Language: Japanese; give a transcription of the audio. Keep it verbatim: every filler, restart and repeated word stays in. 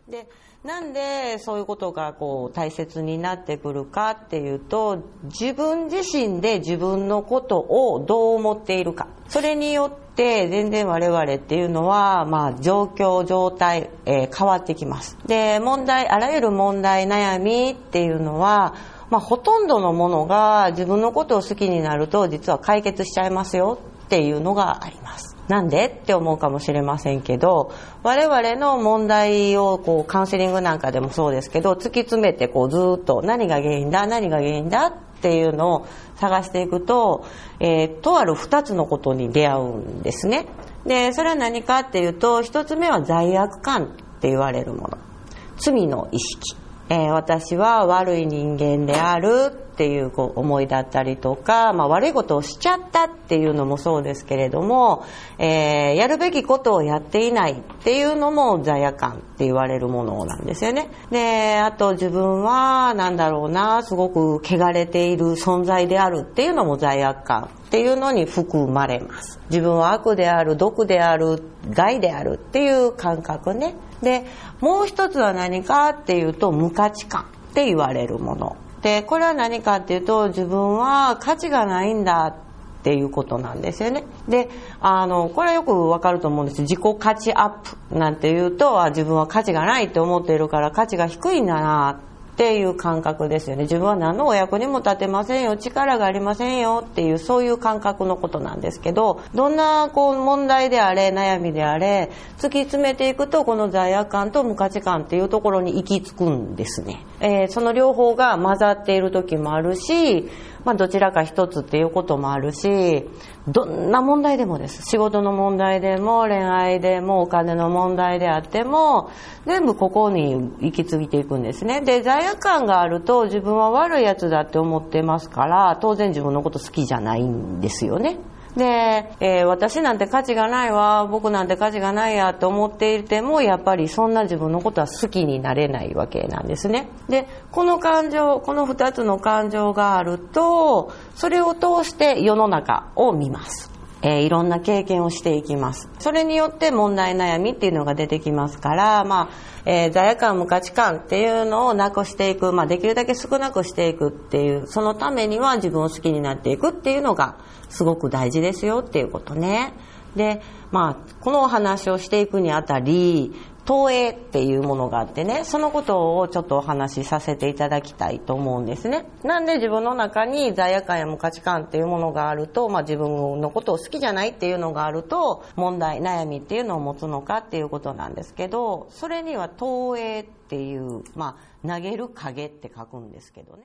で、なんでそういうことがこう大切になってくるかっていうと、自分自身で自分のことをどう思っているか。それによって全然我々っていうのは、まあ状況、状態、えー変わってきます。で、問題、あらゆる問題、悩みっていうのは、まあほとんどのものが自分のことを好きになると実は解決しちゃいますよっていうのがあります。なんでって思うかもしれませんけど、我々の問題をこうカウンセリングなんかでもそうですけど、突き詰めてこうずーっと何が原因だ何が原因だっていうのを探していくと、えー、とあるふたつのことに出会うんですね。で、それは何かっていうと、ひとつめは罪悪感って言われるもの、罪の意識、えー、私は悪い人間であるっていうこう思いだったりとか、まあ、悪いことをしちゃったっていうのもそうですけれども、えー、やるべきことをやっていないっていうのも罪悪感って言われるものなんですよね。で、あと自分はなんだろうな、すごく汚れている存在であるっていうのも罪悪感っていうのに含まれます。自分は悪である、毒である、害であるっていう感覚ね。で、もう一つは何かっていうと、無価値観って言われるもので、これは何かっていうと、自分は価値がないんだっていうことなんですよね。で、あのこれはよくわかると思うんです。自己価値アップなんていうと、あ、自分は価値がないって思っているから価値が低いんだなっていう感覚ですよね。自分は何のお役にも立てませんよ、力がありませんよっていう、そういう感覚のことなんですけど、どんなこう問題であれ、悩みであれ、突き詰めていくと、この罪悪感と無価値観っていうところに行き着くんですね。えー、その両方が混ざっている時もあるし、まあどちらか一つっていうこともあるし、どんな問題でもです。仕事の問題でも恋愛でもお金の問題であっても、全部ここに行き過ぎていくんですね。で、罪悪感があると自分は悪いやつだって思ってますから、当然自分のこと好きじゃないんですよね。で、えー、私なんて価値がないわ、僕なんて価値がないやと思っていても、やっぱりそんな自分のことは好きになれないわけなんですね。で、この感情、この二つの感情があると、それを通して世の中を見ます。えー、いろんな経験をしていきます。それによって問題悩みっていうのが出てきますから、まあ、えー、罪悪感無価値観っていうのをなくしていく、まあ、できるだけ少なくしていくっていう、そのためには自分を好きになっていくっていうのがすごく大事ですよっていうことね。で、まあ、このお話をしていくにあたり、投影っていうものがあってね、そのことをちょっとお話しさせていただきたいと思うんですね。なんで自分の中に罪悪感や無価値観っていうものがあると、まあ自分のことを好きじゃないっていうのがあると、問題、悩みっていうのを持つのかっていうことなんですけど、それには投影っていう、まあ投げる影って書くんですけどね。